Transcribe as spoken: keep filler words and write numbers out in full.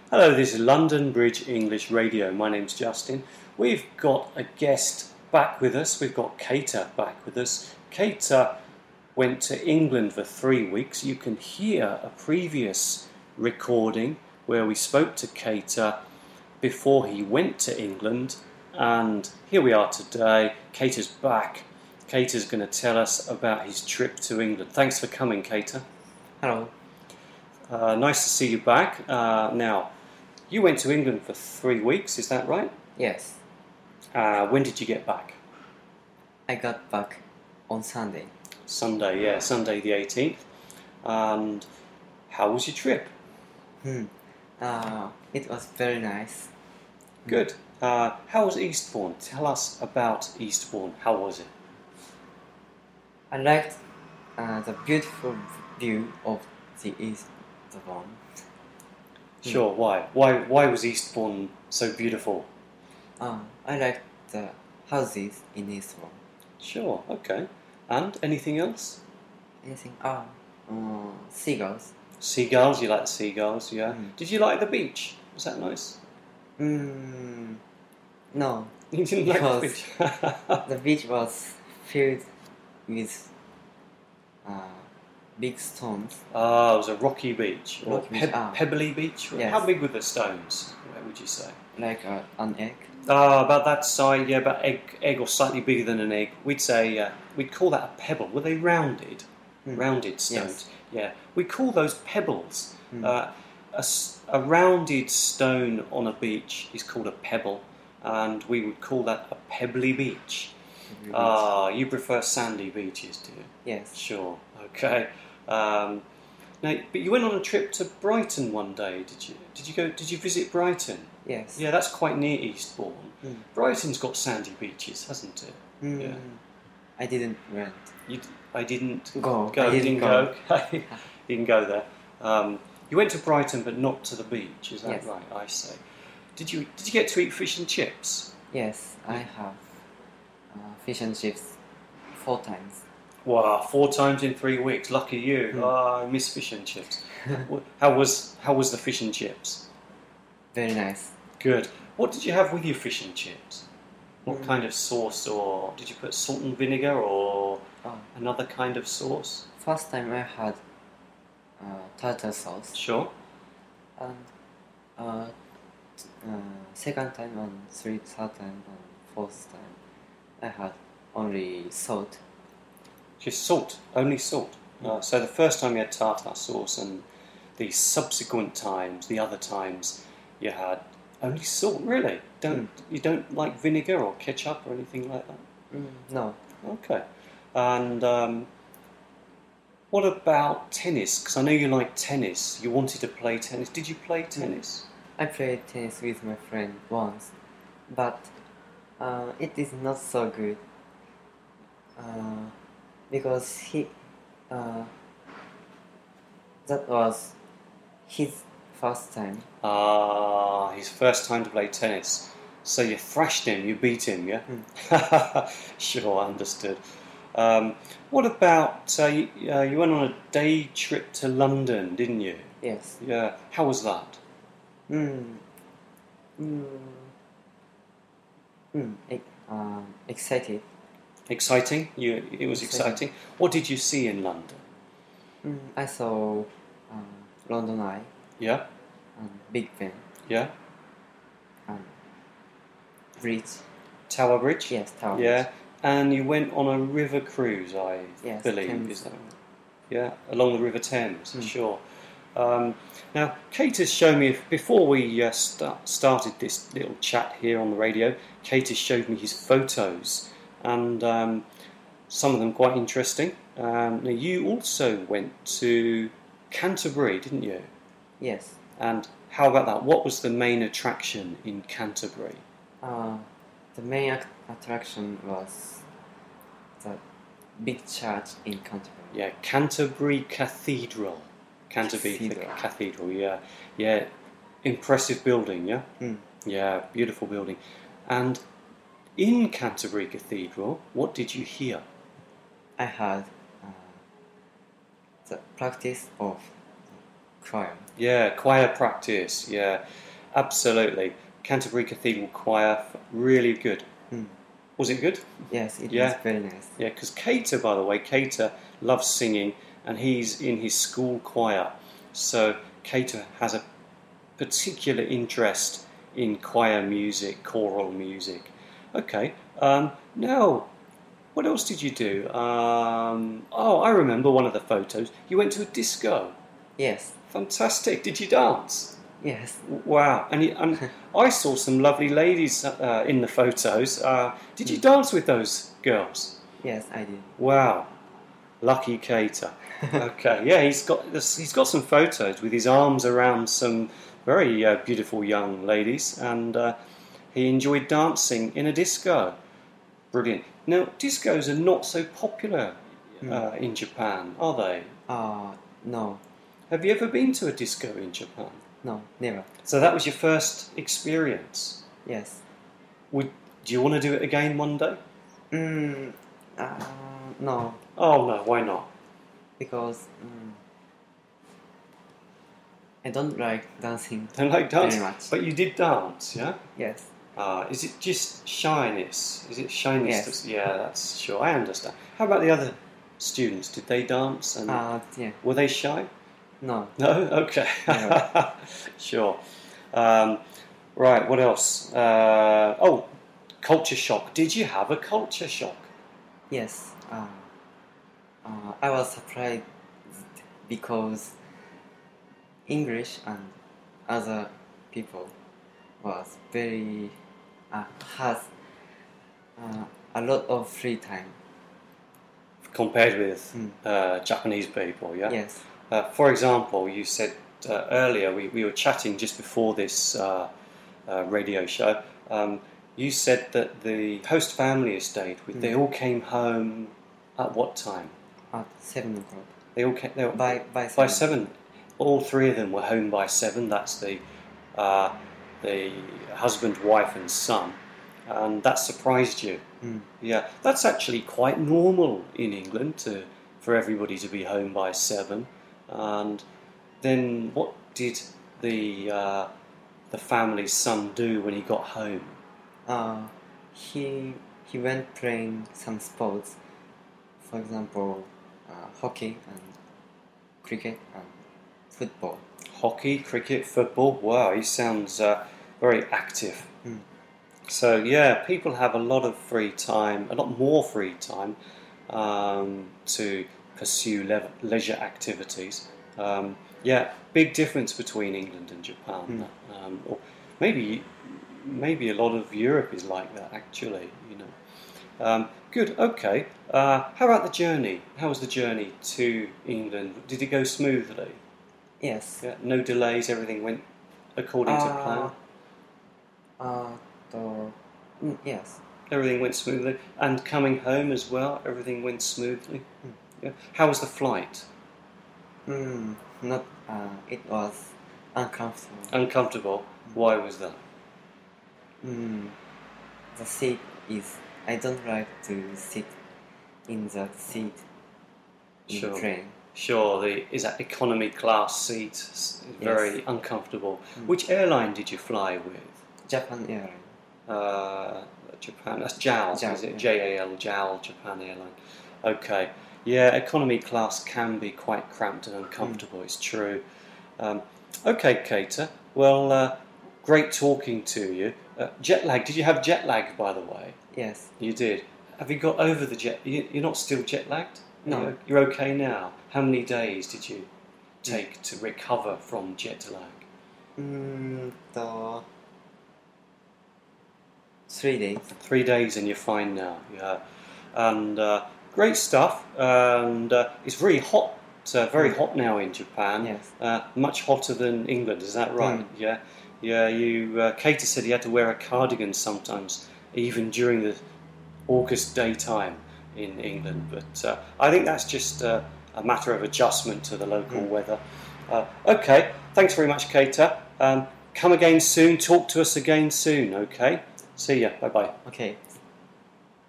Hello, this is London Bridge English Radio. My name's Justin. We've got a guest back with us. We've got Keita back with us. Keita went to England for three weeks. You can hear a previous recording where we spoke to Keita before he went to England. And here we are today. Keita's back. Keita's going to tell us about his trip to England. Thanks for coming, Keita. Hello. Uh, nice to see you back. Uh, now, you went to England for three weeks, is that right? Yes, Uh, when did you get back? I got back on Sunday. Sunday, yeah, Sunday the eighteenth. And how was your trip? Hmm. Uh, it was very nice. Good. Uh, how was Eastbourne? Tell us about Eastbourne. How was it? I liked uh, the beautiful view of the Eastbourne. Sure, why? Why Why was Eastbourne so beautiful? Uh, I liked the houses in Eastbourne. Sure, okay. And anything else? Anything? Ah, uh, seagulls. Seagulls, you like the seagulls, yeah. Mm. Did you like the beach? Was that nice? Hmm. No, You didn't like the Because- beach? the beach was filled with uh, big stones. Ah, it was a rocky beach, or Rocky beach, peb- ah. pebbly beach. Yes. How big were the stones? Where would you say? Like uh, an egg. Ah, about that size, yeah, about egg, egg or slightly bigger than an egg. We'd say uh, we'd call that a pebble. Were they rounded? Hmm. Rounded stones. Yes. Yeah, we call those pebbles. Hmm. Uh, a, s- a rounded stone on a beach is called a pebble, and we would call that a pebbly beach. Ah, you prefer sandy beaches, do you? Yes. Sure. Okay. Um, now, but you went on a trip to Brighton one day, did you? Did you go? Did you visit Brighton? Yes. Yeah, that's quite near Eastbourne. Mm. Brighton's got sandy beaches, hasn't it? Mm. Yeah. I didn't went. You, d- I didn't Go. go. I you didn't didn't go. Okay. Didn't go there. Um, you went to Brighton, but not to the beach. Is that Yes. right? I say. Did you? Did you get to eat fish and chips? Yes, I have uh, fish and chips four times. Wow, four times in three weeks. Lucky you. Mm. Oh, I miss fish and chips. Wh- how was How was the fish and chips? Very nice. Good. What did you have with your fish and chips? What Mm. kind of sauce, or did you put salt and vinegar, or Oh, another kind of sauce? first time I had uh, tartar sauce, Sure. and uh, t- uh, second time and three, third time and fourth time I had only salt. Just salt, only salt. Mm. Uh, so the first time you had tartar sauce, and the subsequent times, the other times, you had only salt. Really? Don't you don't like vinegar or ketchup or anything like that? Mm, no, Okay. And um, what about tennis? Because I know you like tennis. You wanted to play tennis. Did you play tennis? I played tennis with my friend once, but uh, it is not so good uh, because he uh, that was his first time. Ah, his first time to play tennis. So you thrashed him, you beat him, yeah? Sure, understood. Um, what about, uh, you, uh, you went on a day trip to London, didn't you? Yes. Yeah. How was that? Mm. Mm. Mm. E- um, excited. Exciting? You, it was Exciting. exciting. What did you see in London? Mm. I saw uh, London Eye Yeah? and Big Ben Yeah? and Bridge. Tower Bridge? Yes, Tower Yeah. Bridge. And you went on a river cruise, I Yes, believe. Thames. Is that right? Yeah, along the River Thames, Mm. sure. Um, now, Kate has shown me, before we uh, start, started this little chat here on the radio, Kate has showed me his photos, and um, some of them quite interesting. Um, now, you also went to Canterbury, didn't you? Yes. And how about that? What was the main attraction in Canterbury? Uh, the main ac- attraction was the big church in Canterbury. Yeah, Canterbury Cathedral. Canterbury Cathedral. Cathedral, Cathedral yeah. Yeah, impressive building, yeah? Mm. Yeah, beautiful building. And in Canterbury Cathedral, what did you hear? I had uh, the practice of choir. Yeah, choir practice. Yeah, absolutely. Canterbury Cathedral Choir, really good. Mm. Was it good? Yes, it Yeah. was very nice. Yeah, because Cater, by the way, Cater loves singing, and he's in his school choir. So Cater has a particular interest in choir music, choral music. Okay, um, now, what else did you do? Um, oh, I remember one of the photos. You went to a disco. Yes, Fantastic. Did you dance? yes. Wow. And, you, and I saw some lovely ladies uh, in the photos. Uh, did you dance with those girls? Yes, I did. Wow. Lucky Cater. Okay. Yeah, he's got this, he's got some photos with his arms around some very uh, beautiful young ladies, and uh, he enjoyed dancing in a disco. Brilliant. Now, discos are not so popular uh, in Japan, are they? Uh, no, Have you ever been to a disco in Japan? no, never. So that was your first experience. Yes. Would do you want to do it again one day? Mm, uh, no, Oh no, why not? because mm, I don't like dancing. Don't like dance, Very much. but you did dance, yeah? Yes. Uh, is it just shyness? Is it shyness? Yes. To, yeah, that's sure. I understand. How about the other students? Did they dance? And Uh, yeah. were they shy? No. No. Okay. No. Sure. Um, right. What else? Uh, oh, culture shock. Did you have a culture shock? Yes. Uh, uh, I was surprised because English and other people was very uh, has uh, a lot of free time. Compared with Mm. uh, Japanese people, yeah? Yes. Uh, for example, you said uh, earlier, we, we were chatting just before this uh, uh, radio show, um, you said that the host family you stayed with, Mm. they all came home at what time? At seven o'clock. They all came, they were, By by seven. by seven. All three of them were home by seven. That's the uh, the husband, wife, and son, and that surprised you. Mm. Yeah, that's actually quite normal in England to for everybody to be home by seven. And then, what did the uh, the family's son do when he got home? Uh, he he went playing some sports, for example, uh, hockey and cricket and football. Hockey, cricket, football. Wow, he sounds uh, very active. Mm. So yeah, people have a lot of free time, a lot more free time um, to pursue le- leisure activities. Um, yeah, big difference between England and Japan. Mm. Um, or maybe maybe a lot of Europe is like that actually. You know. Um, good. Okay. Uh, how about the journey? How was the journey to England? Did it go smoothly? Yes. Yeah, no delays. Everything went according to Uh, plan. Uh, the, mm, yes. Everything went smoothly, and coming home as well. Everything went smoothly. Mm. Yeah. How was the flight? Mm, not. Uh, it was uncomfortable. Uncomfortable. Why was that? Mm, the seat is. I don't like to sit in the seat in Sure. the train. Sure. The is that economy class seat s- very Yes. uncomfortable. Mm. Which airline did you fly with? Japan Airlines. Uh, Japan. That's J A L. J A L, Is it yeah. J A L? J A L. Japan Airline. Okay. Yeah, economy class can be quite cramped and uncomfortable. It's true. Um, okay, Cater. Well, uh, great talking to you. Uh, jet lag. Did you have jet lag, by the way? Yes. You did. Have you got over the jet? you- You're not still jet lagged? No. You're, you're okay now. How many days did you take to recover from jet lag? Mm, the three days. Three days and you're fine now. Yeah. And uh, great stuff. And uh, it's very hot. Uh, very hot now in Japan. Yes. Uh, much hotter than England. Is that right? Mm. Yeah. Yeah. You. Uh, Katie said he had to wear a cardigan sometimes, even during the August daytime in England. But uh, I think that's just uh, a matter of adjustment to the local Mm. weather. Uh, okay. Thanks very much, Keita. Um, come again soon. Talk to us again soon. Okay. See ya. Bye bye. Okay.